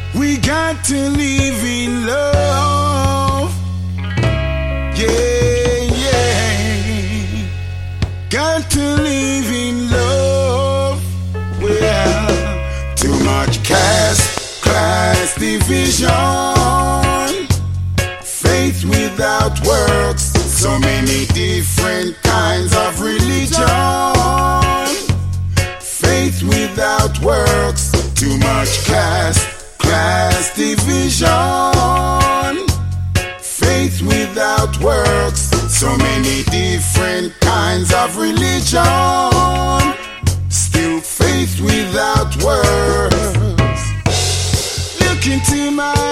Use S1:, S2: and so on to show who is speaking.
S1: We got to live in love. Yeah, yeah. Got to live in love. Well, too much caste, class division. Faith without works. So many different kinds of religion. Faith without works. Too much class division. Faith without works. So many different kinds of religion. Still faith without works. Look into my